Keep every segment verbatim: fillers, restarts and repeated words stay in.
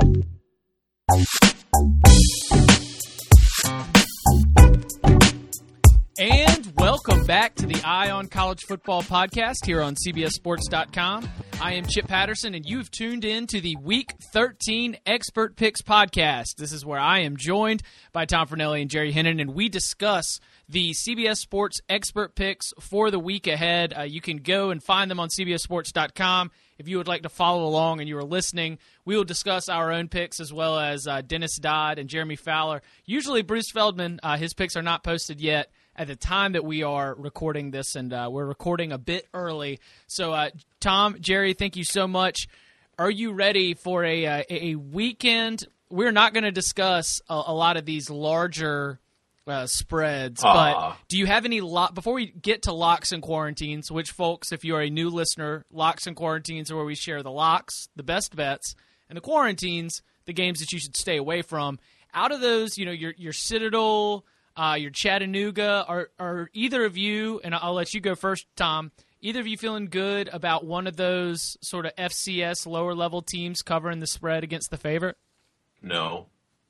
And welcome back to the Eye on College Football podcast here on C B S Sports dot com. I am Chip Patterson, and you've tuned in to the Week thirteen Expert Picks podcast. This is where I am joined by Tom Fornelli and Jerry Hennon, and we discuss the C B S Sports Expert Picks for the week ahead. Uh, you can go and find them on C B S Sports dot com. If you would like to follow along and you are listening, we will discuss our own picks as well as uh, Dennis Dodd and Jeremy Fowler. Usually Bruce Feldman, uh, his picks are not posted yet at the time that we are recording this, and uh, we're recording a bit early. So, uh, Tom, Jerry, thank you so much. Are you ready for a uh, a weekend? We're not going to discuss a, a lot of these larger uh, spreads, Aww. but do you have any lo- before we get to locks and quarantines? Which, folks, if you are a new listener, locks and quarantines are where we share the locks, the best bets, and the quarantines, the games that you should stay away from. Out of those, you know, your your Citadel. Uh, your Chattanooga, are, are either of you, and I'll let you go first, Tom, either of you feeling good about one of those sort of F C S lower-level teams covering the spread against the favorite? No.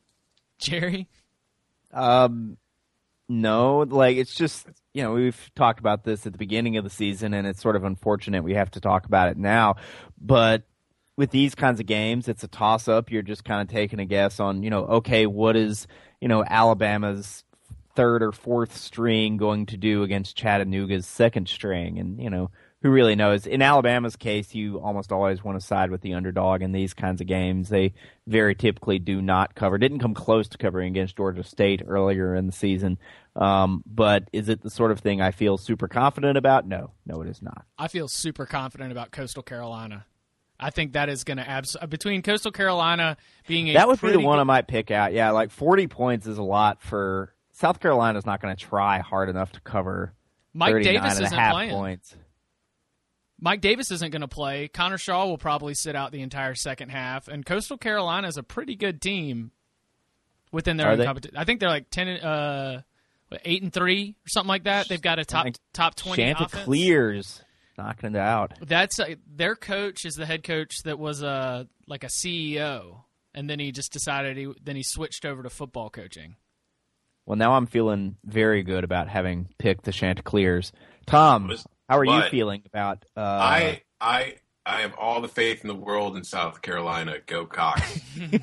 Jerry? Um, no, like it's just, you know, we've talked about this at the beginning of the season, and it's sort of unfortunate we have to talk about it now, but with these kinds of games, it's a toss-up. You're just kind of taking a guess on, you know, okay, what is, you know, Alabama's third or fourth string going to do against Chattanooga's second string? And, you know, who really knows? In Alabama's case, you almost always want to side with the underdog in these kinds of games. They very typically do not cover. Didn't come close to covering against Georgia State earlier in the season. Um, but is it the sort of thing I feel super confident about? No. No, it is not. I feel super confident about Coastal Carolina. I think that is going to abs- between Coastal Carolina being a that would be the one good- I might pick out. Yeah, like forty points is a lot for South Carolina's not going to try hard enough to cover Mike thirty-nine Davis and a isn't half playing. points. Mike Davis isn't going to play. Connor Shaw will probably sit out the entire second half, and Coastal Carolina is a pretty good team within their Are own they? competition. I think they're like ten, uh, what, eight and three or something like that. They've got a top top twenty offense. Chanticleers knocking it out. That's uh, their coach is the head coach that was uh, like a C E O, and then he just decided he then he switched over to football coaching. Well, now I'm feeling very good about having picked the Chanticleers. Tom, Was- how are you but feeling about? Uh, I I I have all the faith in the world in South Carolina. Go Cox.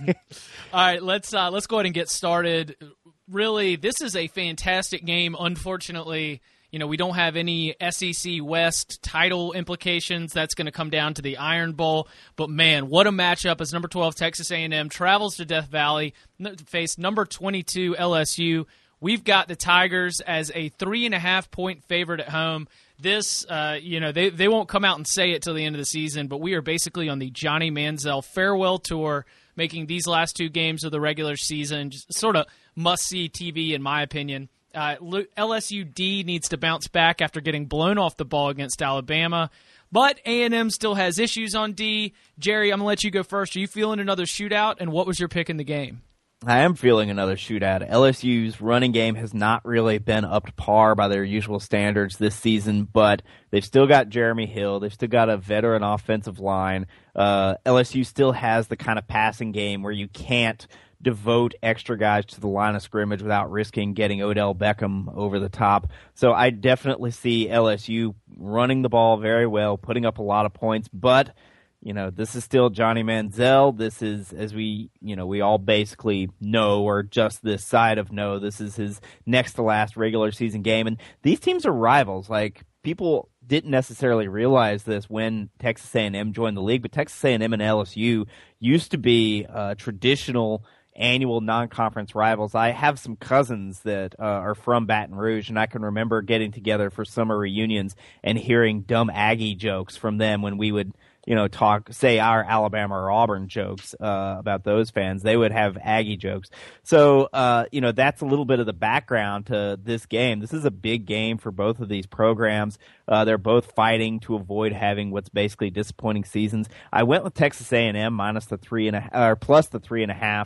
All right, let's uh, let's go ahead and get started. Really, this is a fantastic game. Unfortunately, you know, we don't have any S E C West title implications. That's going to come down to the Iron Bowl. But, man, what a matchup as number twelve Texas A and M travels to Death Valley to face number twenty-two L S U. We've got the Tigers as a three and a half point favorite at home. This, uh, you know, they, they won't come out and say it till the end of the season, but we are basically on the Johnny Manziel farewell tour, making these last two games of the regular season just sort of must-see T V in my opinion. Uh, L S U D needs to bounce back after getting blown off the ball against Alabama. But A and M still has issues on D. Jerry, I'm going to let you go first. Are you feeling another shootout, and what was your pick in the game? I am feeling another shootout. L S U's running game has not really been up to par by their usual standards this season, but they've still got Jeremy Hill. They've still got a veteran offensive line. Uh, L S U still has the kind of passing game where you can't devote extra guys to the line of scrimmage without risking getting Odell Beckham over the top. So I definitely see L S U running the ball very well, putting up a lot of points, but you know, this is still Johnny Manziel. This is, as we, you know, we all basically know, or just this side of know, this is his next to last regular season game. And these teams are rivals. Like, people didn't necessarily realize this when Texas A and M joined the league, but Texas A and M and L S U used to be uh, traditional annual non-conference rivals. I have some cousins that uh, are from Baton Rouge, and I can remember getting together for summer reunions and hearing dumb Aggie jokes from them when we would, you know, talk, say our Alabama or Auburn jokes uh, about those fans. They would have Aggie jokes. So, uh, you know, that's a little bit of the background to this game. This is a big game for both of these programs. Uh, they're both fighting to avoid having what's basically disappointing seasons. I went with Texas A and M minus the three and a or plus the three and a half.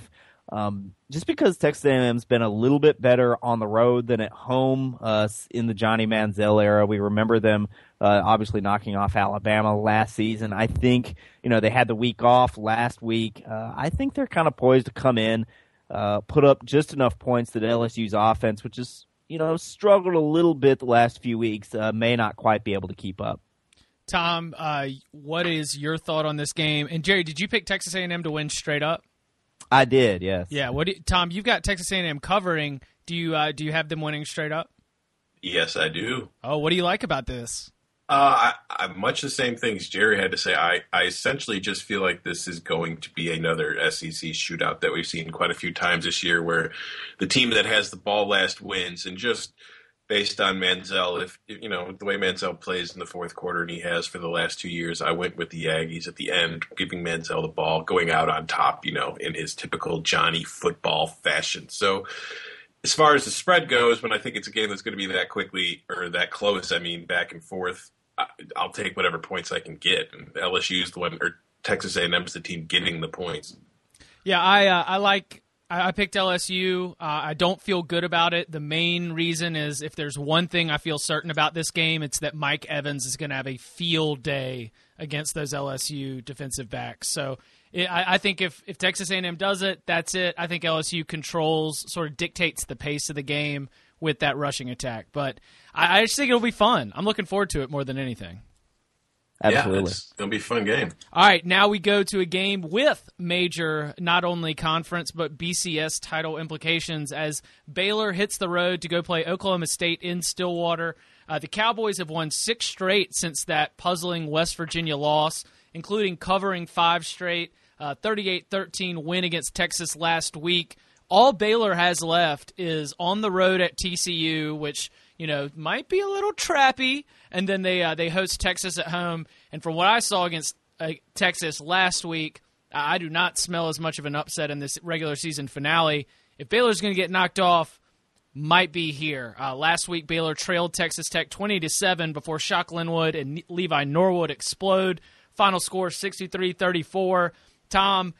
Um, just because Texas A and M's been a little bit better on the road than at home uh, in the Johnny Manziel era. We remember them uh, obviously knocking off Alabama last season. I think, you know, they had the week off last week. Uh, I think they're kind of poised to come in, uh, put up just enough points that L S U's offense, which is, you know, struggled a little bit the last few weeks, uh, may not quite be able to keep up. Tom, uh, what is your thought on this game? And Jerry, did you pick Texas A and M to win straight up? I did, yes. Yeah. What, do you, Tom? You've got Texas A and M covering. Do you uh, do you have them winning straight up? Yes, I do. Oh, what do you like about this? Uh, I, I, much the same things Jerry had to say. I, I essentially just feel like this is going to be another S E C shootout that we've seen quite a few times this year, where the team that has the ball last wins, and just based on Manziel, if you know the way Manziel plays in the fourth quarter, and he has for the last two years, I went with the Aggies at the end, giving Manziel the ball, going out on top, you know, in his typical Johnny football fashion. So, as far as the spread goes, when I think it's a game that's going to be that quickly or that close, I mean, back and forth, I'll take whatever points I can get. And L S U's the one, or Texas A and M's the team getting the points. Yeah, I uh, I like. I picked L S U. Uh, I don't feel good about it. The main reason is if there's one thing I feel certain about this game, it's that Mike Evans is going to have a field day against those L S U defensive backs. So it, I, I think if, if Texas A and M does it, that's it. I think L S U controls, sort of dictates the pace of the game with that rushing attack. But I, I just think it'll be fun. I'm looking forward to it more than anything. Absolutely. Yeah, it's going to be a fun game. All right, now we go to a game with major, not only conference, but B C S title implications as Baylor hits the road to go play Oklahoma State in Stillwater. Uh, the Cowboys have won six straight since that puzzling West Virginia loss, including covering five straight, uh, thirty-eight thirteen win against Texas last week. All Baylor has left is on the road at T C U, which, you know, might be a little trappy, and then they uh, they host Texas at home. And from what I saw against uh, Texas last week, I do not smell as much of an upset in this regular season finale. If Baylor's going to get knocked off, might be here. Uh, last week, Baylor trailed Texas Tech twenty to seven before Shock Linwood and Levi Norwood explode. Final score sixty-three thirty-four. Tom,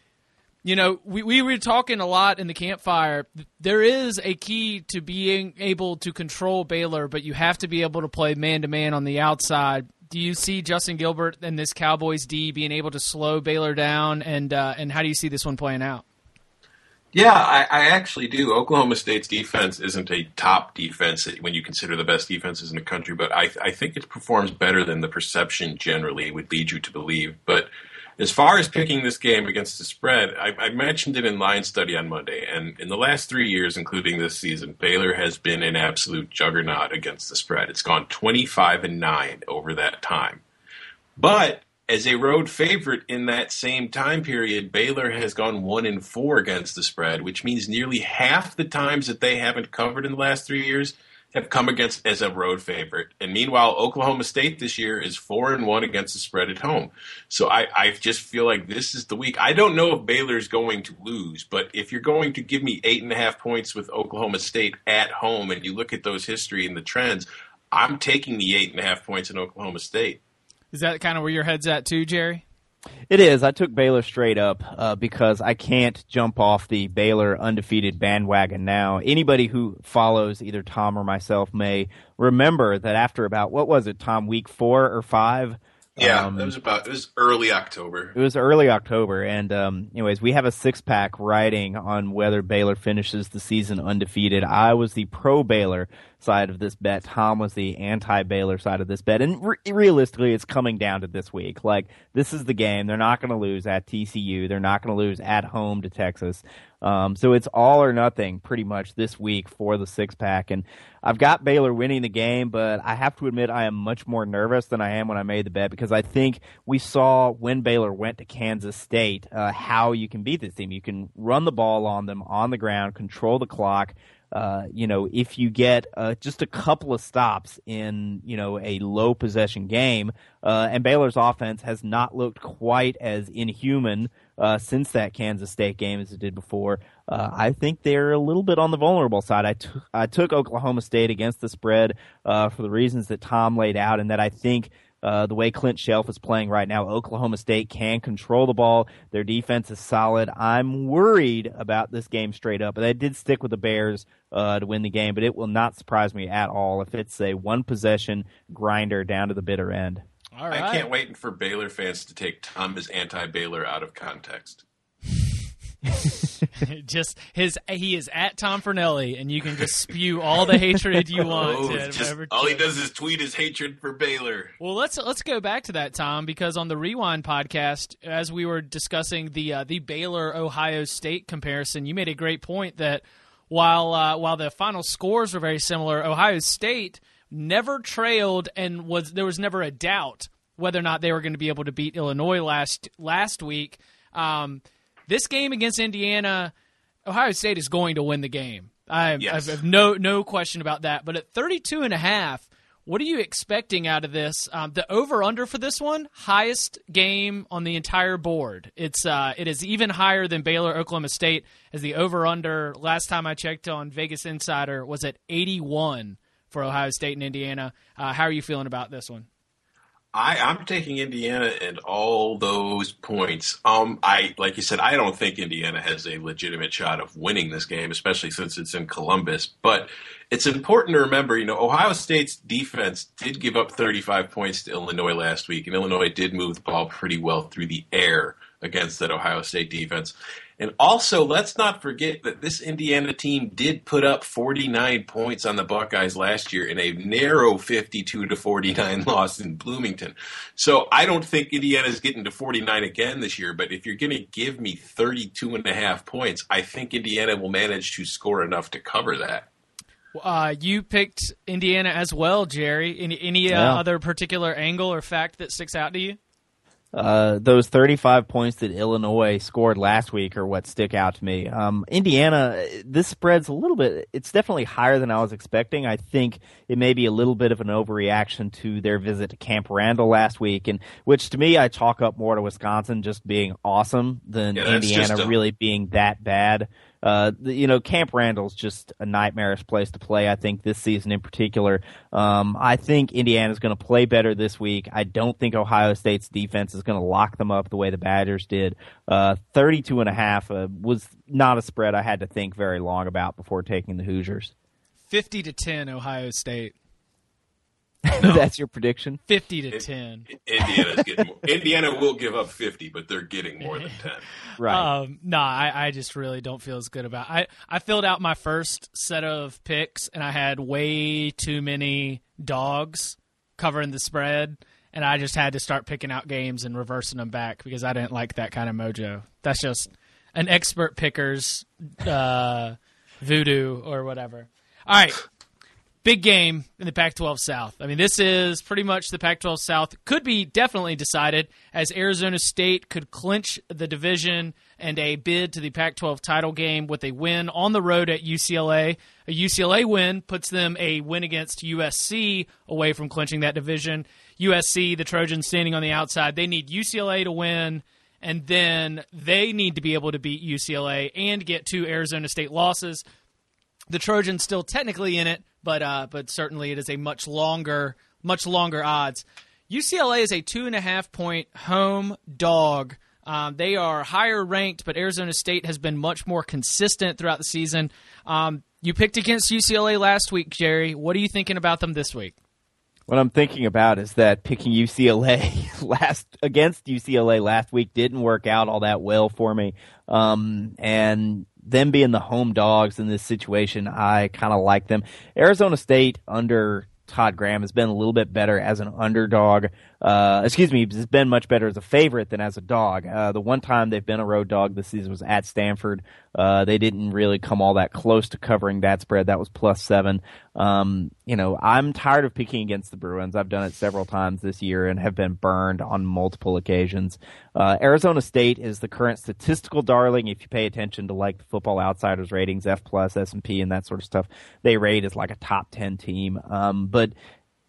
you know, we, we were talking a lot in the campfire. There is a key to being able to control Baylor, but you have to be able to play man-to-man on the outside. Do you see Justin Gilbert and this Cowboys D being able to slow Baylor down, and uh, and how do you see this one playing out? Yeah, I, I actually do. Oklahoma State's defense isn't a top defense when you consider the best defenses in the country, but I, I think it performs better than the perception generally would lead you to believe. But as far as picking this game against the spread, I, I mentioned it in Line Study on Monday, and in the last three years, including this season, Baylor has been an absolute juggernaut against the spread. It's gone twenty-five and nine over that time. But as a road favorite in that same time period, Baylor has gone one and four against the spread, which means nearly half the times that they haven't covered in the last three years have come against as a road favorite. And meanwhile, Oklahoma State this year is four and one against the spread at home. So I, I just feel like this is the week. I don't know if Baylor's going to lose, but if you're going to give me eight and a half points with Oklahoma State at home, and you look at those history and the trends, I'm taking the eight and a half points in Oklahoma State. Is that kind of where your head's at too, Jerry? It is. I took Baylor straight up uh, because I can't jump off the Baylor undefeated bandwagon now. Anybody who follows either Tom or myself may remember that after about, what was it, Tom, week four or five? Yeah, um, it was about, it was early October. It was early October. And um, anyways, we have a six-pack riding on whether Baylor finishes the season undefeated. I was the pro-Baylor side of this bet. Tom was the anti-Baylor side of this bet. And re- realistically, it's coming down to this week. Like, this is the game. They're not going to lose at T C U. They're not going to lose at home to Texas. Um, so it's all or nothing pretty much this week for the six-pack. And I've got Baylor winning the game, but I have to admit I am much more nervous than I am when I made the bet, because I think we saw when Baylor went to Kansas State uh, how you can beat this team. You can run the ball on them on the ground, control the clock. Uh, you know, if you get uh, just a couple of stops in, you know, a low possession game, uh, and Baylor's offense has not looked quite as inhuman uh, since that Kansas State game as it did before, uh, I think they're a little bit on the vulnerable side. I, t- I took Oklahoma State against the spread uh, for the reasons that Tom laid out, and that I think Uh, the way Clint Shelf is playing right now, Oklahoma State can control the ball. Their defense is solid. I'm worried about this game straight up. But I did stick with the Bears uh, to win the game, but it will not surprise me at all if it's a one-possession grinder down to the bitter end. All right. I can't wait for Baylor fans to take Thomas anti-Baylor out of context. Just his, he is at Tom Fernelli, and you can just spew all the hatred you want. Oh, to just, all he does is tweet his hatred for Baylor. Well, let's let's go back to that, Tom, because on the Rewind podcast, as we were discussing the uh, the Baylor Ohio State comparison, you made a great point that while uh, while the final scores were very similar, Ohio State never trailed, and was there was never a doubt whether or not they were going to be able to beat Illinois last last week. Um, This game against Indiana, Ohio State is going to win the game. I, yes. I have no no question about that. But at thirty-two and a half, what are you expecting out of this? Um, the over-under for this one, highest game on the entire board. It's uh, it is even higher than Baylor Oklahoma State, as the over-under, last time I checked on Vegas Insider, was at eighty-one for Ohio State and Indiana. Uh, how are you feeling about this one? I, I'm taking Indiana and all those points. Um, I like you said, I don't think Indiana has a legitimate shot of winning this game, especially since it's in Columbus. But it's important to remember, you know, Ohio State's defense did give up thirty-five points to Illinois last week, and Illinois did move the ball pretty well through the air against that Ohio State defense. And also, let's not forget that this Indiana team did put up forty-nine points on the Buckeyes last year in a narrow fifty-two to forty-nine loss in Bloomington. So I don't think Indiana's getting to forty-nine again this year, but if you're going to give me thirty-two and a half points, I think Indiana will manage to score enough to cover that. Uh, you picked Indiana as well, Jerry. Any, any uh, Yeah. other particular angle or fact that sticks out to you? Uh, those thirty-five points that Illinois scored last week are what stick out to me. Um, Indiana, this spread's a little bit, it's definitely higher than I was expecting. I think it may be a little bit of an overreaction to their visit to Camp Randall last week, and which to me I chalk up more to Wisconsin just being awesome than Yeah, that's Indiana just a- really being that bad. Uh, the, you know, Camp Randall's just a nightmarish place to play, I think, this season in particular. Um, I think Indiana's going to play better this week. I don't think Ohio State's defense is going to lock them up the way the Badgers did. Uh, thirty-two and a half uh, was not a spread I had to think very long about before taking the Hoosiers. fifty to ten, Ohio State. No. That's your prediction? fifty to ten. Indiana's getting more. Indiana will give up fifty, but they're getting more than ten. Right. Um, no, I, I just really don't feel as good about I, I filled out my first set of picks, and I had way too many dogs covering the spread, and I just had to start picking out games and reversing them back because I didn't like that kind of mojo. That's just an expert picker's uh, voodoo or whatever. All right. Big game in the Pac twelve South. I mean, this is pretty much the Pac twelve South. Could be definitely decided, as Arizona State could clinch the division and a bid to the Pac twelve title game with a win on the road at U C L A. A U C L A win puts them a win against U S C away from clinching that division. U S C, the Trojans standing on the outside, they need U C L A to win, and then they need to be able to beat U C L A and get two Arizona State losses. The Trojans still technically in it, but uh, but certainly it is a much longer, much longer odds. U C L A is a two and a half point home dog. Um, they are higher ranked, but Arizona State has been much more consistent throughout the season. Um, you picked against U C L A last week, Jerry. What are you thinking about them this week? What I'm thinking about is that picking U C L A last against U C L A last week didn't work out all that well for me, um, and them being the home dogs in this situation, I kind of like them. Arizona State under Todd Graham has been a little bit better as an underdog. Uh, excuse me, has been much better as a favorite than as a dog. Uh, the one time they've been a road dog this season was at Stanford. Uh, they didn't really come all that close to covering that spread. That was plus seven. Um, you know, I'm tired of picking against the Bruins. I've done it several times this year and have been burned on multiple occasions. Uh, Arizona State is the current statistical darling. If you pay attention to like the Football Outsiders ratings, F plus, S and P, and that sort of stuff, they rate as like a top ten team. Um, but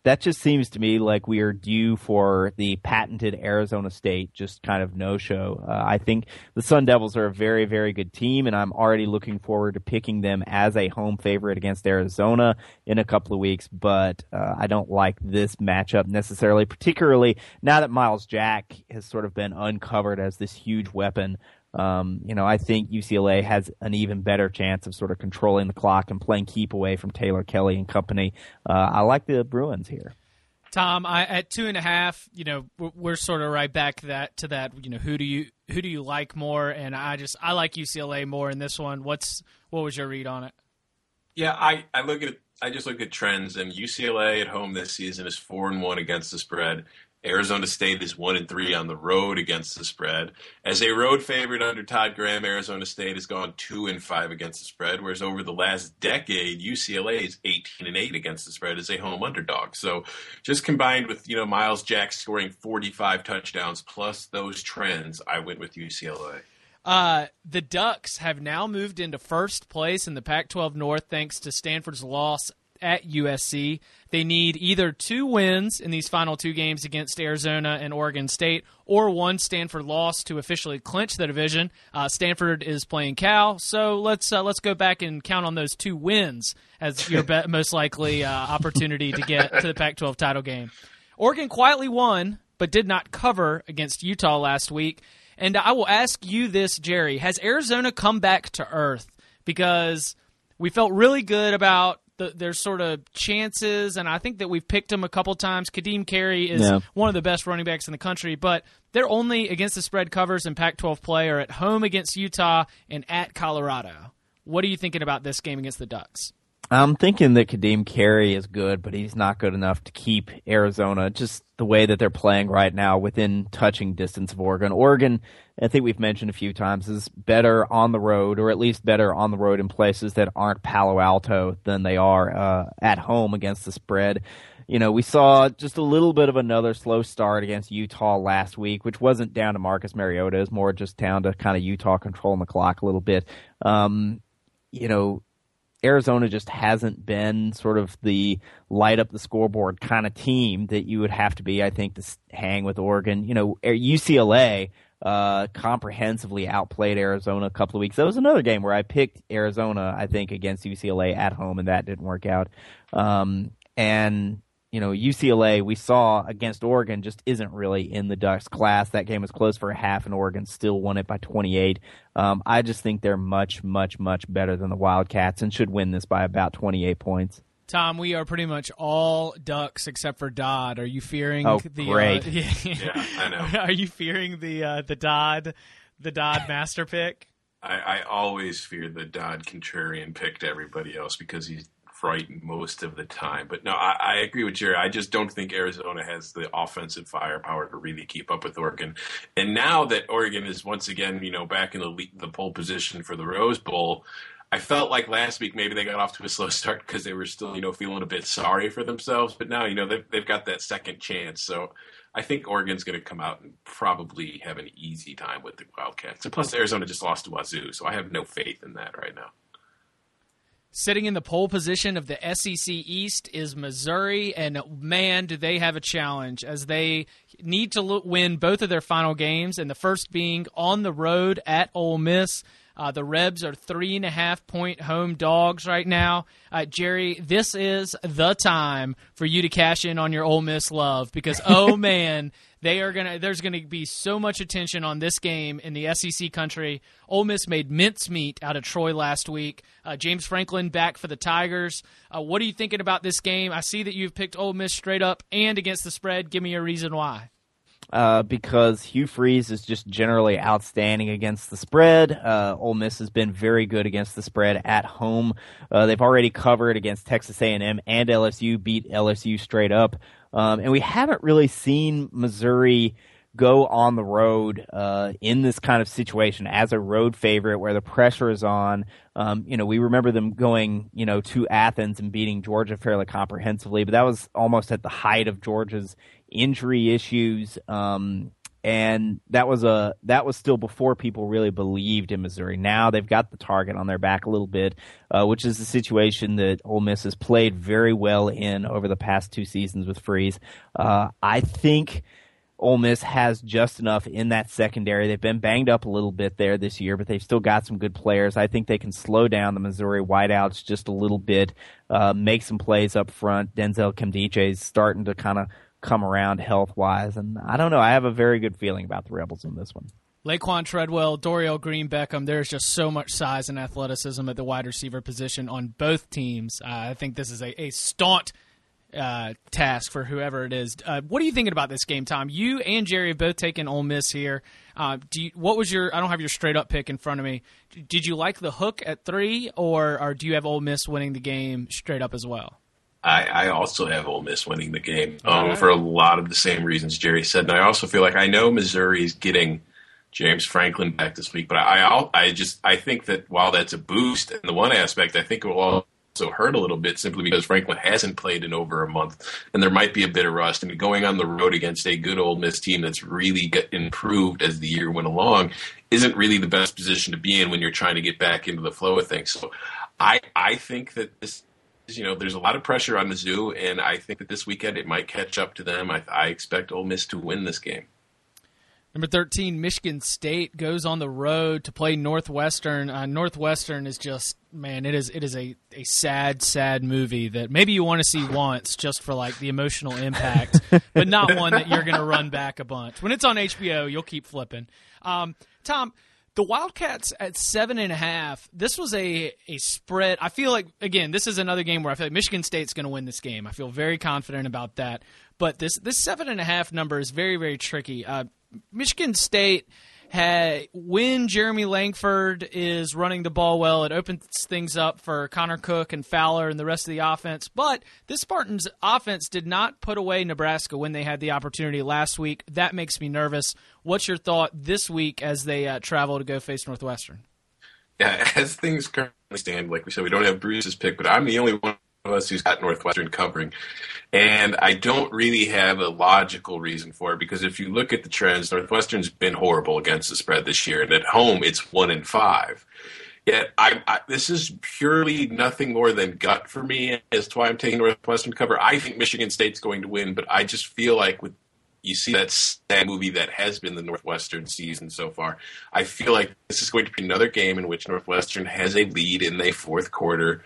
that just seems to me like we are due for the patented Arizona State just kind of no-show. Uh, I think the Sun Devils are a very, very good team, and I'm already looking forward to picking them as a home favorite against Arizona in a couple of weeks, but uh, I don't like this matchup necessarily, particularly now that Miles Jack has sort of been uncovered as this huge weapon. Um, you know, I think U C L A has an even better chance of sort of controlling the clock and playing keep away from Taylor Kelly and company. Uh, I like the Bruins here. Tom, I, at two and a half, you know, we're, we're sort of right back to that. To that, you know, who do you who do you like more? And I just I like U C L A more in this one. What's what was your read on it? Yeah, I, I look at I just look at trends, and U C L A at home this season is four and one against the spread. Arizona State is one and three on the road against the spread. As a road favorite under Todd Graham, Arizona State has gone two and five against the spread, whereas over the last decade, U C L A is eighteen and eight against the spread as a home underdog. So, just combined with you know Miles Jack scoring forty-five touchdowns plus those trends, I went with U C L A. Uh, the Ducks have now moved into first place in the Pac twelve North thanks to Stanford's loss at U S C. They need either two wins in these final two games against Arizona and Oregon State, or one Stanford loss to officially clinch the division. Uh, Stanford is playing Cal, so let's uh, let's go back and count on those two wins as your be- most likely uh, opportunity to get to the Pac twelve title game. Oregon quietly won, but did not cover against Utah last week. And I will ask you this, Jerry: has Arizona come back to earth? Because we felt really good about The, their sort of chances, and I think that we've picked them a couple times. Kadeem Carey is yeah. one of the best running backs in the country, but they're only against the spread covers in Pac twelve play are at home against Utah and at Colorado. What are you thinking about this game against the Ducks? I'm thinking that Kadeem Carey is good, but he's not good enough to keep Arizona, just the way that they're playing right now, within touching distance of Oregon. Oregon, I think we've mentioned a few times, is better on the road, or at least better on the road in places that aren't Palo Alto than they are uh, at home against the spread. You know, we saw just a little bit of another slow start against Utah last week, which wasn't down to Marcus Mariota. It was more just down to kind of Utah controlling the clock a little bit. Um, you know, Arizona just hasn't been sort of the light up the scoreboard kind of team that you would have to be, I think, to hang with Oregon. You know, U C L A uh, comprehensively outplayed Arizona a couple of weeks. That was another game where I picked Arizona, I think, against U C L A at home, and that didn't work out. Um, and you know, U C L A, we saw against Oregon, just isn't really in the Ducks class. That game was close for a half, and Oregon still won it by twenty-eight. Um, I just think they're much, much, much better than the Wildcats and should win this by about twenty-eight points. Tom, we are pretty much all Ducks except for Dodd. Are you fearing oh, the? Great. Uh, yeah, yeah, I know. Are you fearing the uh, the Dodd the Dodd master pick? I, I always fear the Dodd contrarian picked everybody else because he's frightened most of the time. But no, I, I agree with Jerry. I just don't think Arizona has the offensive firepower to really keep up with Oregon. And now that Oregon is once again, you know, back in the the pole position for the Rose Bowl, I felt like last week maybe they got off to a slow start because they were still, you know, feeling a bit sorry for themselves. But now, you know, they've, they've got that second chance. So I think Oregon's going to come out and probably have an easy time with the Wildcats. And plus, Arizona just lost to Wazoo, so I have no faith in that right now. Sitting in the pole position of the S E C East is Missouri, and man, do they have a challenge as they need to look, win both of their final games, and the first being on the road at Ole Miss. Uh, the Rebs are three and a half point home dogs right now. Uh, Jerry, this is the time for you to cash in on your Ole Miss love because, oh man, they are gonna. There's gonna be so much attention on this game in the S E C country. Ole Miss made mincemeat out of Troy last week. Uh, James Franklin back for the Tigers. Uh, what are you thinking about this game? I see that you've picked Ole Miss straight up and against the spread. Give me a reason why. Uh, because Hugh Freeze is just generally outstanding against the spread. Uh, Ole Miss has been very good against the spread at home. Uh, they've already covered against Texas A and M and L S U, beat L S U straight up. Um, and we haven't really seen Missouri go on the road uh, in this kind of situation as a road favorite where the pressure is on. Um, you know, we remember them going, you know, to Athens and beating Georgia fairly comprehensively, but that was almost at the height of Georgia's injury issues. Um, And that was a that was still before people really believed in Missouri. Now they've got the target on their back a little bit, uh, which is the situation that Ole Miss has played very well in over the past two seasons with Freeze. Uh, I think Ole Miss has just enough in that secondary. They've been banged up a little bit there this year, but they've still got some good players. I think they can slow down the Missouri wideouts just a little bit, uh, make some plays up front. Denzel Kimdiche is starting to kind of come around health-wise, and I don't know. I have a very good feeling about the Rebels in this one. Laquan Treadwell, Dorial Green Beckham, there's just so much size and athleticism at the wide receiver position on both teams. Uh, I think this is a, a staunch uh, task for whoever it is. Uh, what are you thinking about this game, Tom? You and Jerry have both taken Ole Miss here. Uh, do you, what was your – I don't have your straight-up pick in front of me. Did you like the hook at three, or, or do you have Ole Miss winning the game straight up as well? I, I also have Ole Miss winning the game um, right. for a lot of the same reasons Jerry said. And I also feel like I know Missouri is getting James Franklin back this week, but I, I, I just I think that while that's a boost in the one aspect, I think it will also hurt a little bit simply because Franklin hasn't played in over a month, and there might be a bit of rust. And going on the road against a good Ole Miss team that's really got improved as the year went along isn't really the best position to be in when you're trying to get back into the flow of things. So I I think that this. You know, there's a lot of pressure on Mizzou, and I think that this weekend it might catch up to them. I, I expect Ole Miss to win this game. Number thirteen, Michigan State goes on the road to play Northwestern. Uh, Northwestern is just, man, it is it is a, a sad, sad movie that maybe you want to see once just for, like, the emotional impact, but not one that you're going to run back a bunch. When it's on H B O, you'll keep flipping. Um, Tom, the Wildcats at seven and a half. This was a, a spread. I feel like, again, this is another game where I feel like Michigan State's going to win this game. I feel very confident about that. But this this seven and a half number is very, very tricky. Uh, Michigan State had, when Jeremy Langford is running the ball well, it opens things up for Connor Cook and Fowler and the rest of the offense. But this Spartans offense did not put away Nebraska when they had the opportunity last week. That makes me nervous. What's your thought this week as they uh, travel to go face Northwestern? Yeah, as things currently stand, like we said, we don't have Bruce's pick, but I'm the only one of us who's got Northwestern covering. And I don't really have a logical reason for it, because if you look at the trends, Northwestern's been horrible against the spread this year, and at home it's one and five. Yet I, I, this is purely nothing more than gut for me as to why I'm taking Northwestern cover. I think Michigan State's going to win, but I just feel like with you see that sad movie that has been the Northwestern season so far. I feel like this is going to be another game in which Northwestern has a lead in the fourth quarter,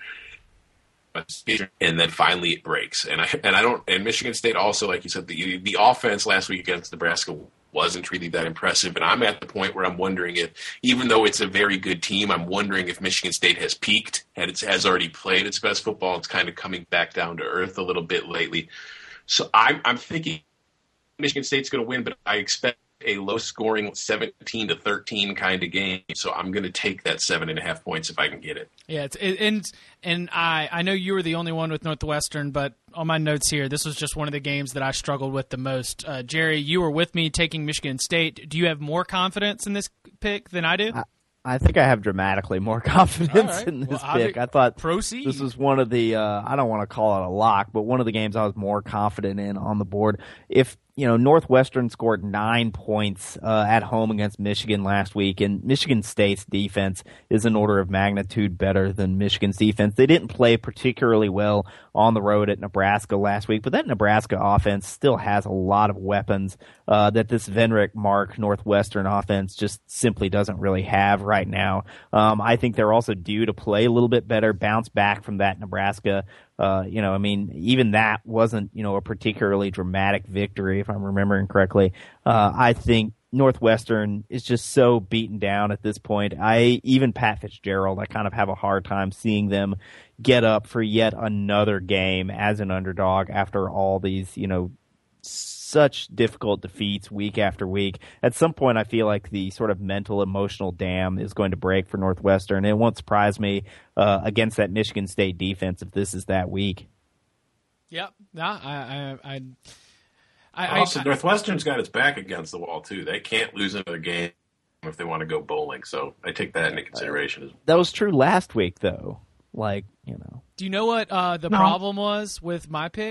and then finally it breaks. And I and I don't. And Michigan State also, like you said, the the offense last week against Nebraska wasn't really that impressive. And I'm at the point where I'm wondering if, even though it's a very good team, I'm wondering if Michigan State has peaked and it has already played its best football. It's kind of coming back down to earth a little bit lately. So I'm I'm thinking Michigan State's going to win, but I expect a low-scoring seventeen to thirteen kind of game. So I'm going to take that seven and a half points if I can get it. Yeah, it's, it, and and I I know you were the only one with Northwestern, but on my notes here, this was just one of the games that I struggled with the most. Uh, Jerry, you were with me taking Michigan State. Do you have more confidence in this pick than I do? I, I think I have dramatically more confidence right. in this well, pick. I thought proceed. This was one of the, uh, I don't want to call it a lock, but one of the games I was more confident in on the board. If, you know, Northwestern scored nine points uh, at home against Michigan last week, and Michigan State's defense is an order of magnitude better than Michigan's defense. They didn't play particularly well on the road at Nebraska last week, but that Nebraska offense still has a lot of weapons uh, that this Venrick Mark Northwestern offense just simply doesn't really have right now. Um, I think they're also due to play a little bit better, bounce back from that Nebraska. Uh, you know, I mean, even that wasn't, you know, a particularly dramatic victory, if I'm remembering correctly. Uh, I think Northwestern is just so beaten down at this point. I, even Pat Fitzgerald, I kind of have a hard time seeing them get up for yet another game as an underdog after all these, you know, such difficult defeats week after week. At some point, I feel like the sort of mental, emotional dam is going to break for Northwestern. It won't surprise me uh, against that Michigan State defense if this is that week. Yep. No, I, I, I, I also, I, Northwestern's got its back against the wall too. They can't lose another game if they want to go bowling. So I take that into consideration. Uh, that was true last week, though. Like, you know. Do you know what uh, the no. problem was with my pick?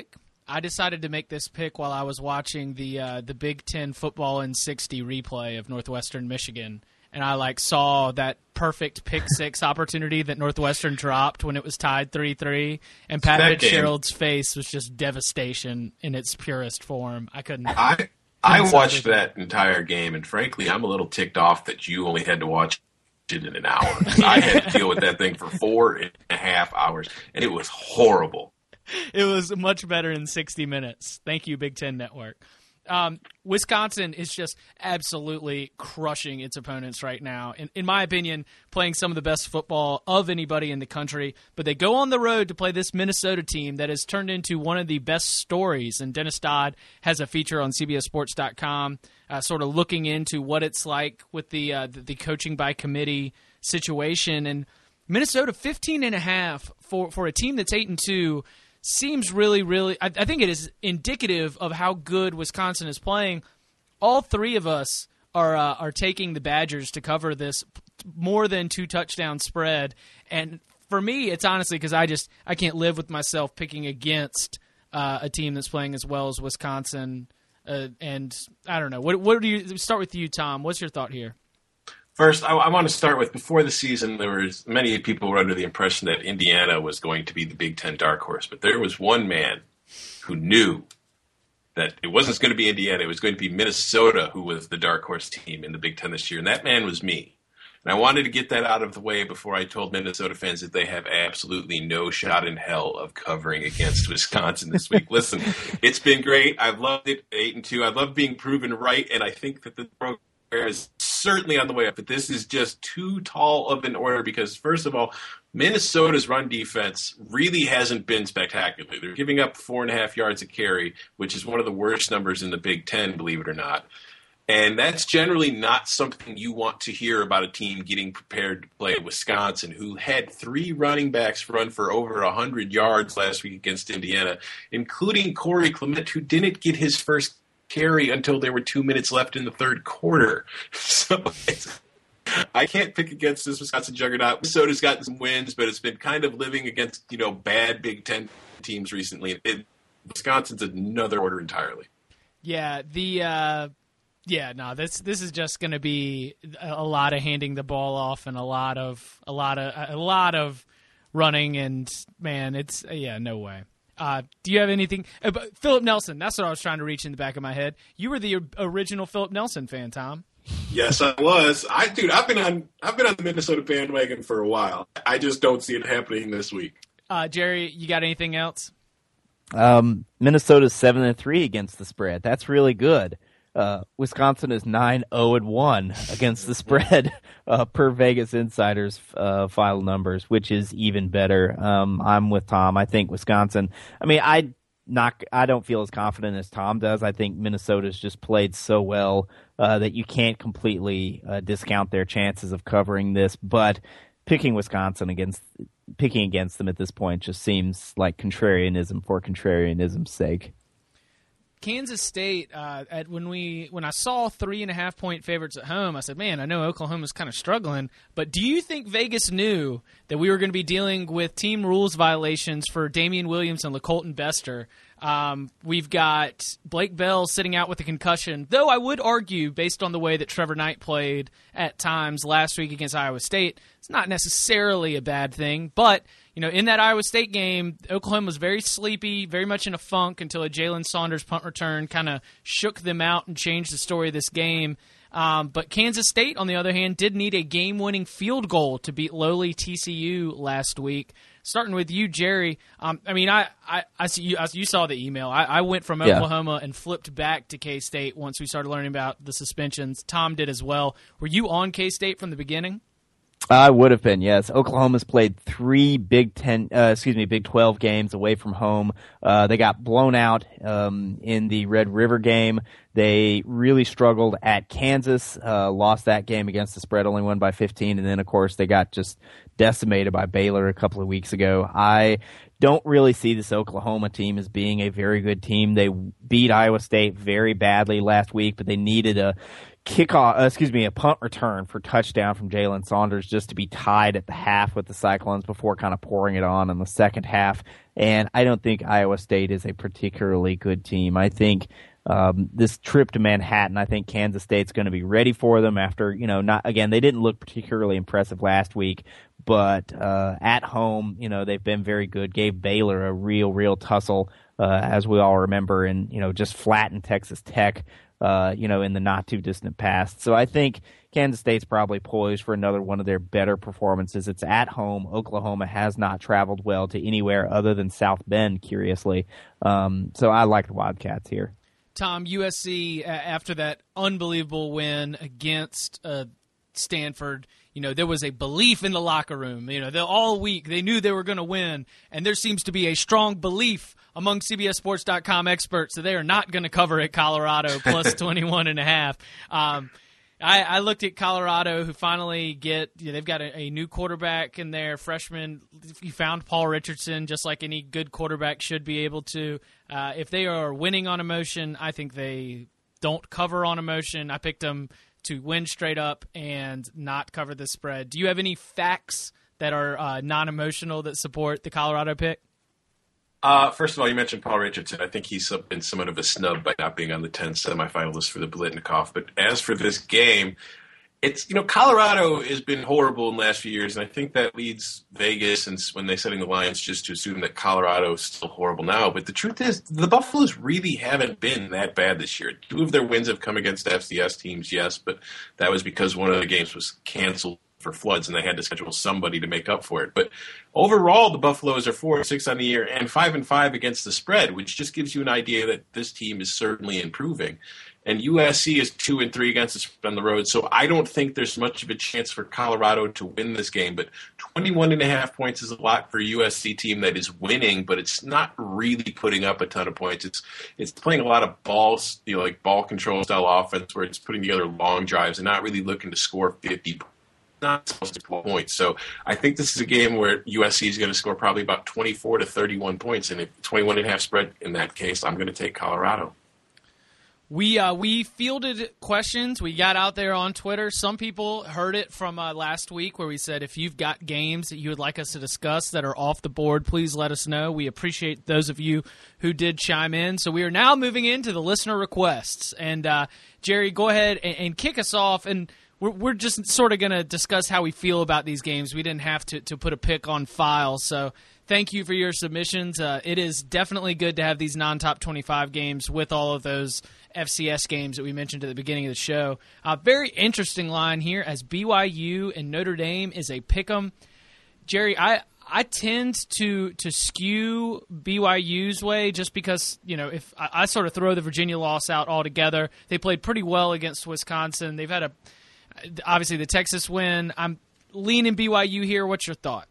I decided to make this pick while I was watching the uh, the Big Ten football in sixty replay of Northwestern Michigan, and I like saw that perfect pick six opportunity that Northwestern dropped when it was tied three three, and Pat That game- Fitzgerald's face was just devastation in its purest form. I couldn't. I I watched that entire game, and frankly, I'm a little ticked off that you only had to watch it in an hour. I had to deal with that thing for four and a half hours, and it was horrible. It was much better in sixty minutes. Thank you, Big Ten Network. Um, Wisconsin is just absolutely crushing its opponents right now. In, in my opinion, playing some of the best football of anybody in the country. But they go on the road to play this Minnesota team that has turned into one of the best stories. And Dennis Dodd has a feature on C B S Sports dot com uh, sort of looking into what it's like with the, uh, the, the coaching by committee situation. And Minnesota, fifteen and a half for, for a team that's eight and two. Seems really, really – I think it is indicative of how good Wisconsin is playing. All three of us are uh, are taking the Badgers to cover this more than two-touchdown spread. And for me, it's honestly because I just – I can't live with myself picking against uh, a team that's playing as well as Wisconsin. Uh, and I don't know. What, what do you – start with you, Tom. What's your thought here? First, I, I want to start with, before the season, there was many people were under the impression that Indiana was going to be the Big Ten dark horse. But there was one man who knew that it wasn't going to be Indiana. It was going to be Minnesota who was the dark horse team in the Big Ten this year. And that man was me. And I wanted to get that out of the way before I told Minnesota fans that they have absolutely no shot in hell of covering against Wisconsin this week. Listen, it's been great. I've loved it, eight and two. I love being proven right, and I think that the program is certainly on the way up, but this is just too tall of an order because, first of all, Minnesota's run defense really hasn't been spectacular. They're giving up four and a half yards a carry, which is one of the worst numbers in the Big Ten, believe it or not. And that's generally not something you want to hear about a team getting prepared to play Wisconsin, who had three running backs run for over one hundred yards last week against Indiana, including Corey Clement, who didn't get his first carry until there were two minutes left in the third quarter. So it's, I can't pick against this Wisconsin juggernaut. Minnesota's gotten some wins, but it's been kind of living against, you know, bad Big Ten teams recently. It, Wisconsin's another order entirely. Yeah, the uh, yeah, no, this this is just going to be a lot of handing the ball off and a lot of a lot of a lot of running, and man, it's yeah, no way. Uh, do you have anything? Uh, Philip Nelson, that's what I was trying to reach in the back of my head. You were the original Philip Nelson fan, Tom. Yes, I was. I dude, I've been on I've been on the Minnesota bandwagon for a while. I just don't see it happening this week. Uh, Jerry, you got anything else? Um, Minnesota's seven and three against the spread. That's really good. Uh, Wisconsin is nine zero and one against the spread uh, per Vegas Insider's uh, final numbers, which is even better. Um, I'm with Tom. I think Wisconsin. I mean, I not. I don't feel as confident as Tom does. I think Minnesota's just played so well uh, that you can't completely uh, discount their chances of covering this. But picking Wisconsin against picking against them at this point just seems like contrarianism for contrarianism's sake. Kansas State, uh, at when we when I saw three and a half point favorites at home, I said, "Man, I know Oklahoma's kind of struggling." But do you think Vegas knew that we were going to be dealing with team rules violations for Damian Williams and LaColton Bester? Um, we've got Blake Bell sitting out with a concussion, though I would argue, based on the way that Trevor Knight played at times last week against Iowa State, it's not necessarily a bad thing. But you know, in that Iowa State game, Oklahoma was very sleepy, very much in a funk until a Jalen Saunders punt return kind of shook them out and changed the story of this game. Um, but Kansas State, on the other hand, did need a game-winning field goal to beat lowly T C U last week. Starting with you, Jerry. Um, I mean, I, I, I see you, I, you saw the email. I, I went from Yeah. Oklahoma and flipped back to K-State once we started learning about the suspensions. Tom did as well. Were you on K-State from the beginning? I would have been, yes. Oklahoma's played three Big Ten, uh, excuse me, Big Twelve games away from home. Uh, they got blown out um, in the Red River game. They really struggled at Kansas, uh, lost that game against the spread, only won by fifteen, and then, of course, they got just decimated by Baylor a couple of weeks ago. I don't really see this Oklahoma team as being a very good team. They beat Iowa State very badly last week, but they needed a kickoff, uh, excuse me, a punt return for touchdown from Jalen Saunders just to be tied at the half with the Cyclones before kind of pouring it on in the second half. And I don't think Iowa State is a particularly good team. I think um, this trip to Manhattan, I think Kansas State's going to be ready for them after, you know, not again, they didn't look particularly impressive last week, but uh, at home, you know, they've been very good. Gave Baylor a real, real tussle, uh, as we all remember, and, you know, just flattened Texas Tech. Uh, you know, in the not-too-distant past. So I think Kansas State's probably poised for another one of their better performances. It's at home. Oklahoma has not traveled well to anywhere other than South Bend, curiously. Um, so I like the Wildcats here. Tom, U S C, uh, after that unbelievable win against uh, Stanford, you know, there was a belief in the locker room. You know, they, all week they knew they were going to win, and there seems to be a strong belief among C B S Sports dot com experts that they are not going to cover at Colorado plus twenty-one and a half. Um, I, I looked at Colorado, who finally get you know, they've got a, a new quarterback in there, freshman. You found Paul Richardson, just like any good quarterback should be able to. Uh, if they are winning on emotion, I think they don't cover on emotion. I picked them to win straight up and not cover the spread. Do you have any facts that are uh, non-emotional that support the Colorado pick? Uh, first of all, you mentioned Paul Richardson. I think he's been somewhat of a snub by not being on the ten semifinalists for the Biletnikoff. But as for this game, it's, you know, Colorado has been horrible in the last few years, and I think that leads Vegas, and when they're setting the lines, just to assume that Colorado is still horrible now. But the truth is, the Buffaloes really haven't been that bad this year. Two of their wins have come against F C S teams, yes, but that was because one of the games was canceled for floods, and they had to schedule somebody to make up for it. But overall, the Buffaloes are four and six on the year and five and five against the spread, which just gives you an idea that this team is certainly improving. And U S C is two and three against the spread on the road, so I don't think there's much of a chance for Colorado to win this game. But twenty-one and a half points is a lot for a U S C team that is winning, but it's not really putting up a ton of points. It's it's playing a lot of balls, you know, like ball control style offense, where it's putting together long drives and not really looking to score fifty points. Not supposed to score points. So I think this is a game where U S C is going to score probably about twenty-four to thirty-one points, and if twenty-one and a half spread in that case, I'm going to take Colorado. We uh, we fielded questions. We got out there on Twitter. Some people heard it from uh, last week where we said, if you've got games that you would like us to discuss that are off the board, please let us know. We appreciate those of you who did chime in. So we are now moving into the listener requests. And uh, Jerry, go ahead and, and kick us off. And We're, we're just sort of going to discuss how we feel about these games. We didn't have to, to put a pick on file, so thank you for your submissions. Uh, it is definitely good to have these non-top twenty-five games with all of those F C S games that we mentioned at the beginning of the show. Uh, very interesting line here, as B Y U and Notre Dame is a pick'em. Jerry, I I tend to to skew B Y U's way just because, you know, if I, I sort of throw the Virginia loss out altogether. They played pretty well against Wisconsin. They've had a obviously the Texas win. I'm leaning B Y U here. What's your thought?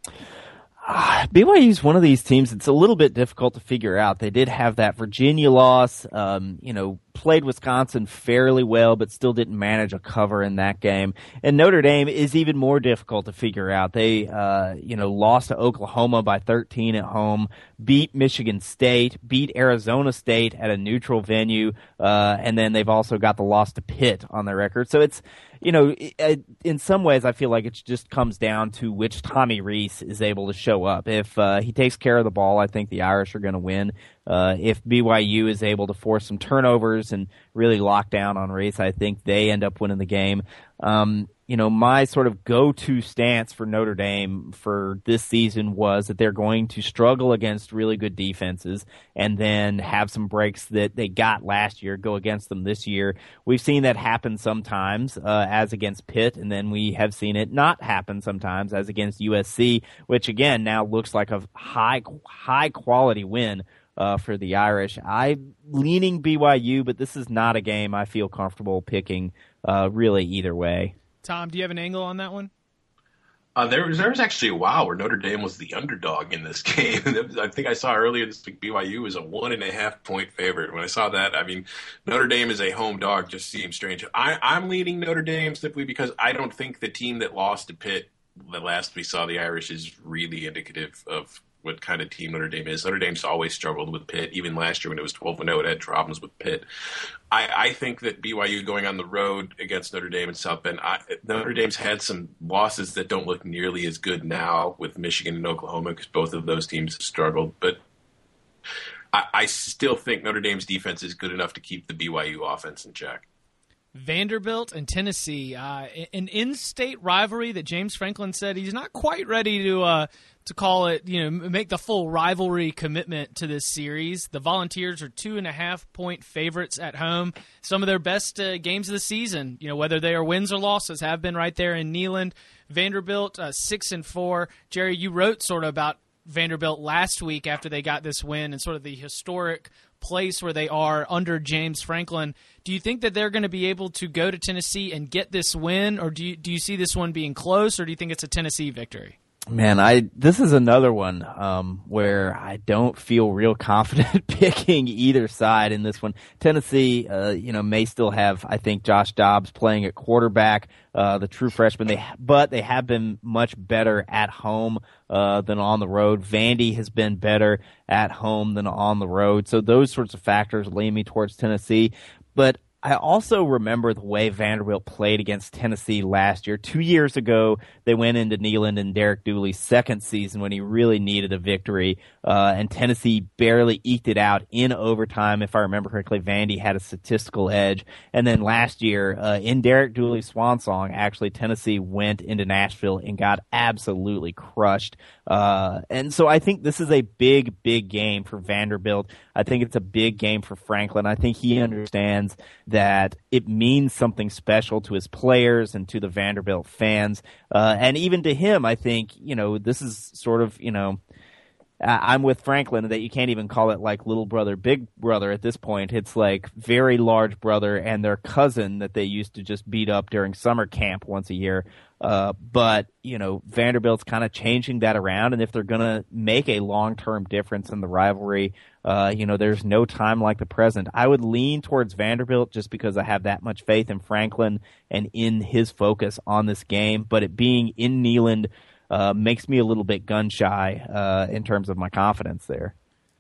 Uh, B Y U is one of these teams that's a little bit difficult to figure out. They did have that Virginia loss, um, you know, played Wisconsin fairly well, but still didn't manage a cover in that game. And Notre Dame is even more difficult to figure out. They, uh, you know, lost to Oklahoma by thirteen at home, beat Michigan State, beat Arizona State at a neutral venue, uh, and then they've also got the loss to Pitt on their record. So it's, you know, in some ways I feel like it just comes down to which Tommy Rees is able to show up. If uh, he takes care of the ball, I think the Irish are going to win. Uh, if B Y U is able to force some turnovers and really lock down on Rees, I think they end up winning the game. Um, you know, my sort of go-to stance for Notre Dame for this season was that they're going to struggle against really good defenses and then have some breaks that they got last year go against them this year. We've seen that happen sometimes, uh, as against Pitt, and then we have seen it not happen sometimes as against U S C, which again now looks like a high, high quality win Uh, for the Irish. I'm leaning B Y U, but this is not a game I feel comfortable picking uh, really either way. Tom, do you have an angle on that one? Uh, there was there was actually a while where Notre Dame was the underdog in this game. I think I saw earlier this week B Y U was a one and a half point favorite. When I saw that, I mean, Notre Dame is a home dog just seems strange. I, I'm leaning Notre Dame simply because I don't think the team that lost to Pitt the last we saw the Irish is really indicative of what kind of team Notre Dame is. Notre Dame's always struggled with Pitt. Even last year when it was twelve and oh, it had problems with Pitt. I, I think that B Y U going on the road against Notre Dame and South Bend, I, Notre Dame's had some losses that don't look nearly as good now with Michigan and Oklahoma because both of those teams have struggled. But I, I still think Notre Dame's defense is good enough to keep the B Y U offense in check. Vanderbilt and Tennessee, uh, an in-state rivalry that James Franklin said he's not quite ready to uh, to call it, you know, make the full rivalry commitment to this series. The Volunteers are two and a half point favorites at home. Some of their best uh, games of the season, you know, whether they are wins or losses, have been right there in Neyland. Vanderbilt uh, six and four. Jerry, you wrote sort of about Vanderbilt last week after they got this win and sort of the historic place where they are under James Franklin. Do you think that they're going to be able to go to Tennessee and get this win, or do you, do you see this one being close, or do you think it's a Tennessee victory? Man, I this is another one um, where I don't feel real confident picking either side in this one. Tennessee, uh, you know, may still have, I think, Josh Dobbs playing at quarterback, uh, the true freshman. They, but they have been much better at home uh, than on the road. Vandy has been better at home than on the road. So those sorts of factors lean me towards Tennessee. But I also remember the way Vanderbilt played against Tennessee last year. Two years ago, they went into Neyland in Derek Dooley's second season when he really needed a victory, uh, and Tennessee barely eked it out in overtime. If I remember correctly, Vandy had a statistical edge. And then last year, uh, in Derek Dooley's swan song, actually, Tennessee went into Nashville and got absolutely crushed. Uh, and so I think this is a big, big game for Vanderbilt. I think it's a big game for Franklin. I think he understands that it means something special to his players and to the Vanderbilt fans. Uh, and even to him, I think, you know, this is sort of, you know, I'm with Franklin that you can't even call it like little brother, big brother at this point. It's like very large brother and their cousin that they used to just beat up during summer camp once a year. Uh, but, you know, Vanderbilt's kind of changing that around. And if they're going to make a long-term difference in the rivalry, uh, you know, there's no time like the present. I would lean towards Vanderbilt just because I have that much faith in Franklin and in his focus on this game. But it being in Neyland, Uh, makes me a little bit gun shy uh, in terms of my confidence there.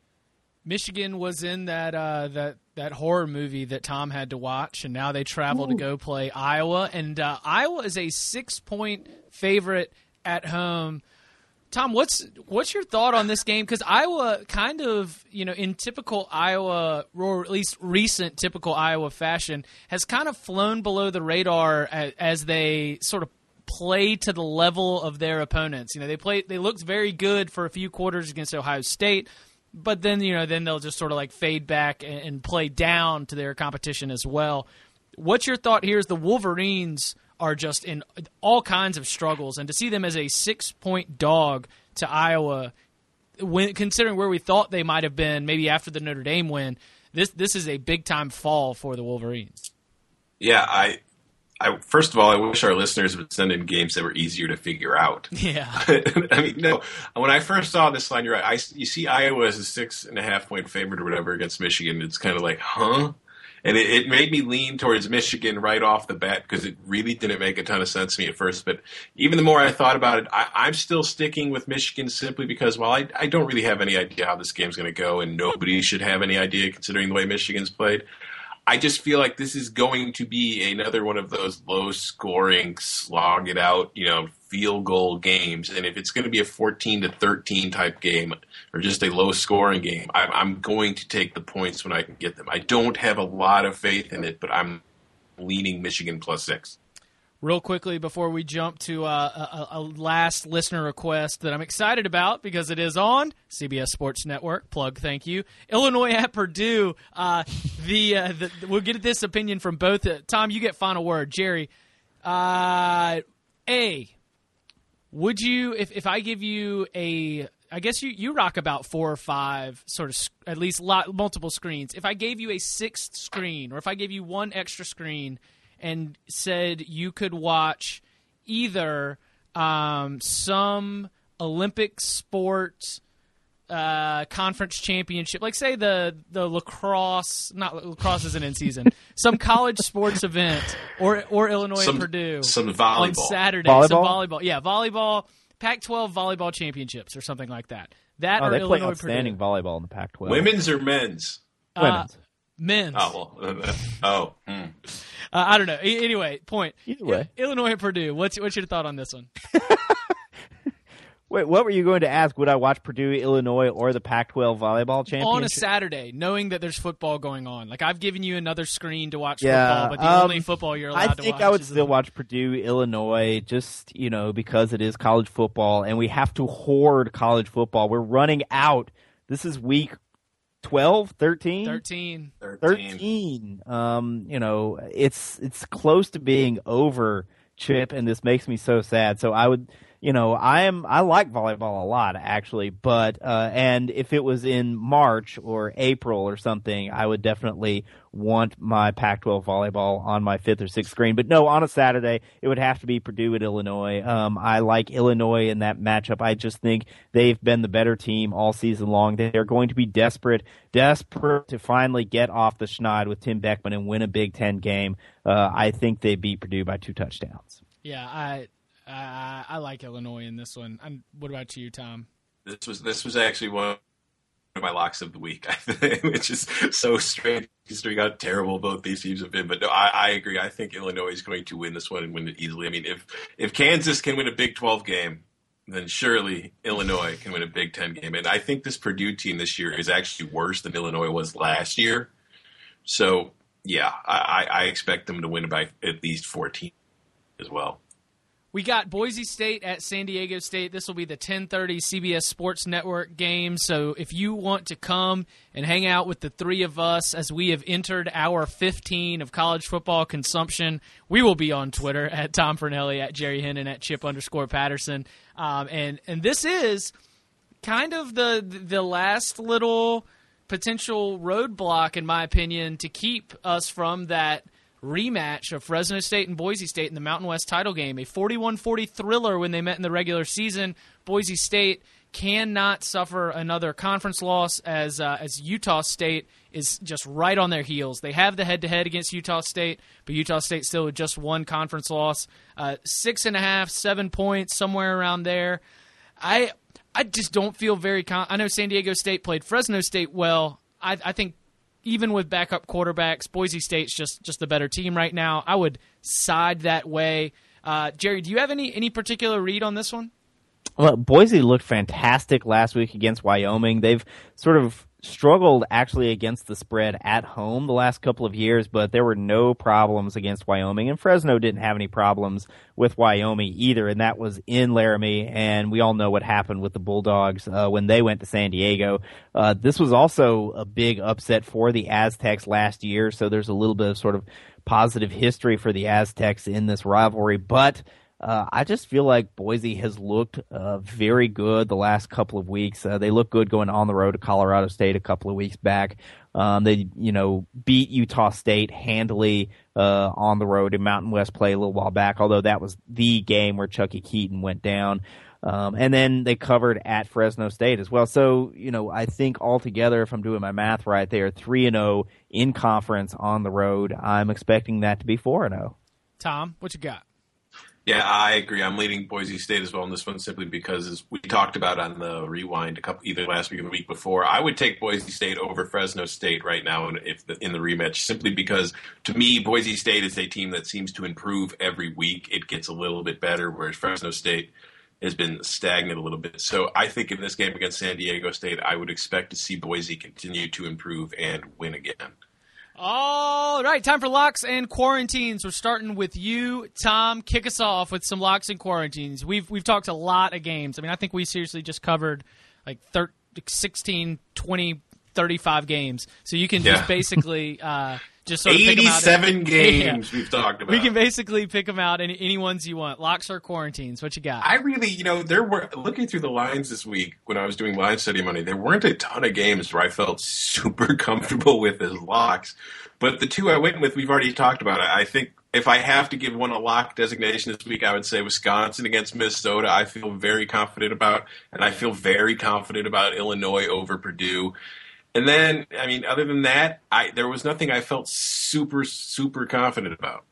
Michigan was in that uh, that that horror movie that Tom had to watch, and now they travel Ooh. to go play Iowa. And uh, Iowa is a six-point favorite at home. Tom, what's what's your thought on this game? Because Iowa kind of, you know, in typical Iowa, or at least recent typical Iowa fashion, has kind of flown below the radar as, as they sort of play to the level of their opponents. You know, they play they looked very good for a few quarters against Ohio State, but then, you know, then they'll just sort of like fade back and, and play down to their competition as well. What's your thought here? Is the Wolverines are just in all kinds of struggles, and to see them as a six-point dog to Iowa, when considering where we thought they might have been maybe after the Notre Dame win, this this is a big-time fall for the Wolverines. Yeah, I I, first of all, I wish our listeners would send in games that were easier to figure out. Yeah. I mean, no. When I first saw this line, you're right. I, you see Iowa as a six and a half point favorite or whatever against Michigan. It's kind of like, huh? And it, it made me lean towards Michigan right off the bat because it really didn't make a ton of sense to me at first. But even the more I thought about it, I, I'm still sticking with Michigan simply because, well, I, I don't really have any idea how this game's going to go, and nobody should have any idea considering the way Michigan's played. I just feel like this is going to be another one of those low-scoring, slog-it-out, you know, field goal games. And if it's going to be a fourteen to thirteen type game or just a low-scoring game, I'm, I'm going to take the points when I can get them. I don't have a lot of faith in it, but I'm leaning Michigan plus six. Real quickly before we jump to uh, a, a last listener request that I'm excited about because it is on C B S Sports Network. Plug, thank you. Illinois at Purdue. Uh, the, uh, the we'll get this opinion from both. Uh, Tom, you get final word. Jerry, uh, A, would you if if I give you a I guess you, you rock about four or five sort of at least lot, multiple screens. If I gave you a sixth screen or if I gave you one extra screen and said you could watch either um, some Olympic sport uh, conference championship, like say the the lacrosse, not lacrosse isn't in season, some college sports event, or or Illinois some, and Purdue some volleyball on Saturday, volleyball? some volleyball, yeah, volleyball, Pac twelve volleyball championships or something like that. That oh, or they play Illinois outstanding Purdue. volleyball in the Pac twelve. Women's or men's? Uh, Women's. men's. Oh, well, oh. Hmm. Uh, I don't know. E- anyway, point. Either way. I- Illinois and Purdue. What's what's your thought on this one? Wait, what were you going to ask? Would I watch Purdue, Illinois, or the Pac twelve volleyball championship? On a Saturday, knowing that there's football going on. Like, I've given you another screen to watch Yeah, football, but the um, only football you're allowed I to think watch I would is still watch Purdue, Illinois, just, you know, because it is college football, and we have to hoard college football. We're running out. This is week twelve, thirteen? thirteen. thirteen. Um, you know, it's it's close to being over, Chip, and this makes me so sad. So I would, you know, I am I like volleyball a lot actually, but uh, and if it was in March or April or something, I would definitely want my Pac twelve volleyball on my fifth or sixth screen. But no, on a Saturday, it would have to be Purdue at Illinois. Um, I like Illinois in that matchup. I just think they've been the better team all season long. They're going to be desperate, desperate to finally get off the schneid with Tim Beckman and win a Big Ten game. Uh, I think they beat Purdue by two touchdowns. Yeah, I I, I like Illinois in this one. I'm, what about you, Tom? This was this was actually one of my locks of the week, which is so strange considering how terrible both these teams have been. But no, I, I agree. I think Illinois is going to win this one and win it easily. I mean, if if Kansas can win a Big twelve game, then surely Illinois can win a Big Ten game. And I think this Purdue team this year is actually worse than Illinois was last year. So, yeah, I, I expect them to win by at least fourteen as well. We got Boise State at San Diego State. This will be the ten thirty C B S Sports Network game. So if you want to come and hang out with the three of us as we have entered hour fifteen of college football consumption, we will be on Twitter at Tom Fernelli, at Jerry Hennon, at Chip underscore Patterson. Um, and, and this is kind of the the last little potential roadblock, in my opinion, to keep us from that rematch of Fresno State and Boise State in the Mountain West title game. A forty-one forty thriller when they met in the regular season. Boise State cannot suffer another conference loss as uh, as Utah State is just right on their heels. They have the head-to-head against Utah State, but Utah State still with just one conference loss. Uh, six and a half, seven points, somewhere around there. I I just don't feel very con- – I know San Diego State played Fresno State well. I, I think even with backup quarterbacks, Boise State's just, just the better team right now. I would side that way. Uh, Jerry, do you have any, any particular read on this one? Well, Boise looked fantastic last week against Wyoming. They've sort of struggled actually against the spread at home the last couple of years, but there were no problems against Wyoming, and Fresno didn't have any problems with Wyoming either, and that was in Laramie, and we all know what happened with the Bulldogs uh, when they went to San Diego. Uh, this was also a big upset for the Aztecs last year, so there's a little bit of sort of positive history for the Aztecs in this rivalry, but Uh, I just feel like Boise has looked uh, very good the last couple of weeks. Uh, they look good going on the road to Colorado State a couple of weeks back. Um, they, you know, beat Utah State handily uh, on the road in Mountain West play a little while back, although that was the game where Chucky Keaton went down. Um, and then they covered at Fresno State as well. So, you know, I think altogether, if I'm doing my math right, they are three and oh in conference on the road. I'm expecting that to be four and oh. Tom, what you got? Yeah, I agree. I'm leading Boise State as well in this one simply because, as we talked about on the rewind a couple either last week or the week before, I would take Boise State over Fresno State right now in, if the, in the rematch simply because, to me, Boise State is a team that seems to improve every week. It gets a little bit better, whereas Fresno State has been stagnant a little bit. So I think in this game against San Diego State, I would expect to see Boise continue to improve and win again. All right, time for locks and quarantines. We're starting with you, Tom. Kick us off with some locks and quarantines. We've we've talked a lot of games. I mean, I think we seriously just covered like thirteen, sixteen, twenty, thirty-five games. So you can yeah. just basically uh, just sort of eighty-seven pick them out. games yeah. we've talked about. We can basically pick them out any, any ones you want. Locks or quarantines. What you got? I really, you know, there were looking through the lines this week when I was doing line study money. There weren't a ton of games where I felt super comfortable with as locks, but the two I went with, we've already talked about it. I think if I have to give one a lock designation this week, I would say Wisconsin against Minnesota. I feel very confident about, and I feel very confident about Illinois over Purdue. And then, I mean, other than that, I there was nothing I felt super, super confident about.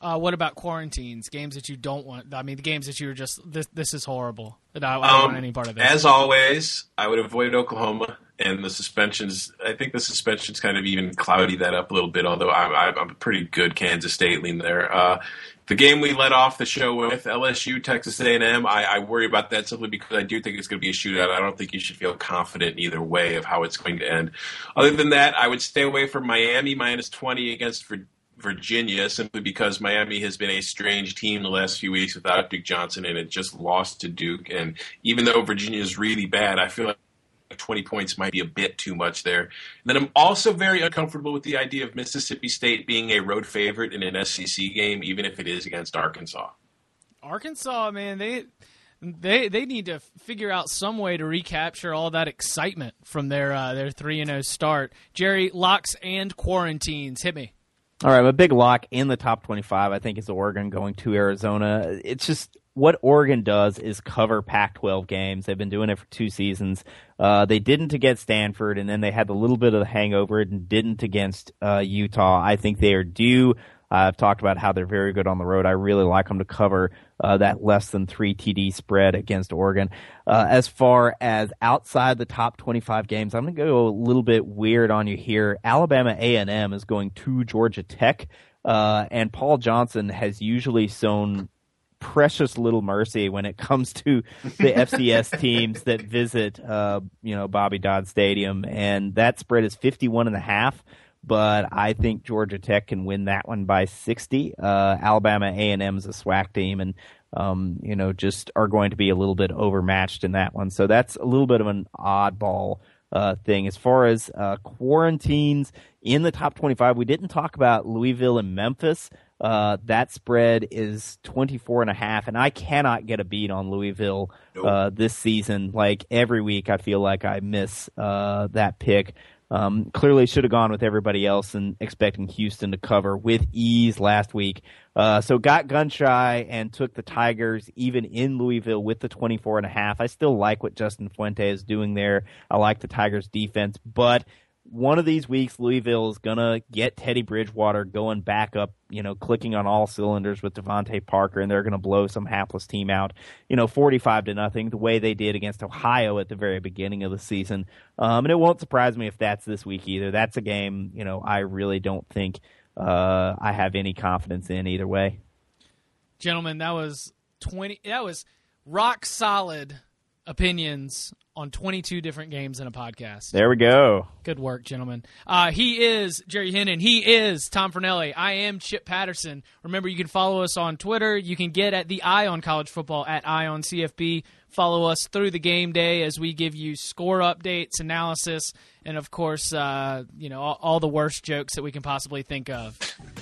Uh, what about quarantines? Games that you don't want? I mean, the games that you were just this. This is horrible. I don't, I don't um, want any part of this. As always, I would avoid Oklahoma and the suspensions. I think the suspensions kind of even cloudy that up a little bit. Although I'm, I'm a pretty good Kansas State lean there. Uh, the game we let off the show with L S U, Texas A and M. I, I worry about that simply because I do think it's going to be a shootout. I don't think you should feel confident either way of how it's going to end. Other than that, I would stay away from Miami minus twenty against Virginia. Virginia, simply because Miami has been a strange team the last few weeks without Duke Johnson, and it just lost to Duke. And even though Virginia is really bad, I feel like twenty points might be a bit too much there. And then I'm also very uncomfortable with the idea of Mississippi State being a road favorite in an S E C game, even if it is against Arkansas. Arkansas, man, they they they need to figure out some way to recapture all that excitement from their uh, their three and oh start. Jerry, locks and quarantines, hit me. All right, my big lock in the top twenty-five, I think, is Oregon going to Arizona. It's just what Oregon does is cover Pac twelve games. They've been doing it for two seasons. Uh, they didn't against Stanford, and then they had a little bit of the hangover and didn't against uh, Utah. I think they are due. Uh, I've talked about how they're very good on the road. I really like them to cover uh, that less than three T D spread against Oregon. Uh, as far as outside the top twenty-five games, I'm going to go a little bit weird on you here. Alabama A and M is going to Georgia Tech, uh, and Paul Johnson has usually shown precious little mercy when it comes to the F C S teams that visit, uh, you know, Bobby Dodd Stadium, and that spread is fifty-one and a half. But I think Georgia Tech can win that one by sixty. Uh, Alabama A and M is a SWAC team, and um, you know, just are going to be a little bit overmatched in that one. So that's a little bit of an oddball uh, thing. As far as uh, quarantines in the top twenty-five, we didn't talk about Louisville and Memphis. Uh, that spread is twenty-four and a half, and I cannot get a beat on Louisville nope. uh, this season. Like every week, I feel like I miss uh, that pick. Um, clearly should have gone with everybody else and expecting Houston to cover with ease last week. Uh, so got gun shy and took the Tigers even in Louisville with the twenty-four and a half. I still like what Justin Fuente is doing there. I like the Tigers defense, but one of these weeks, Louisville is going to get Teddy Bridgewater going back up, you know, clicking on all cylinders with Devontae Parker, and they're going to blow some hapless team out, you know, forty-five to nothing, the way they did against Ohio at the very beginning of the season. Um, and it won't surprise me if that's this week either. That's a game, you know, I really don't think uh, I have any confidence in either way. Gentlemen, that was twenty. That was rock solid opinions on twenty-two different games in a podcast. There we go. Good work, gentlemen. Uh, he is Jerry Hennen. He is Tom Fornelli. I am Chip Patterson. Remember, you can follow us on Twitter. You can get at the Eye on College Football at Eye on C F B. Follow us through the game day as we give you score updates, analysis, and, of course, uh, you know, all, all the worst jokes that we can possibly think of.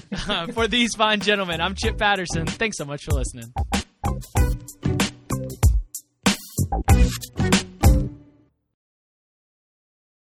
For these fine gentlemen, I'm Chip Patterson. Thanks so much for listening.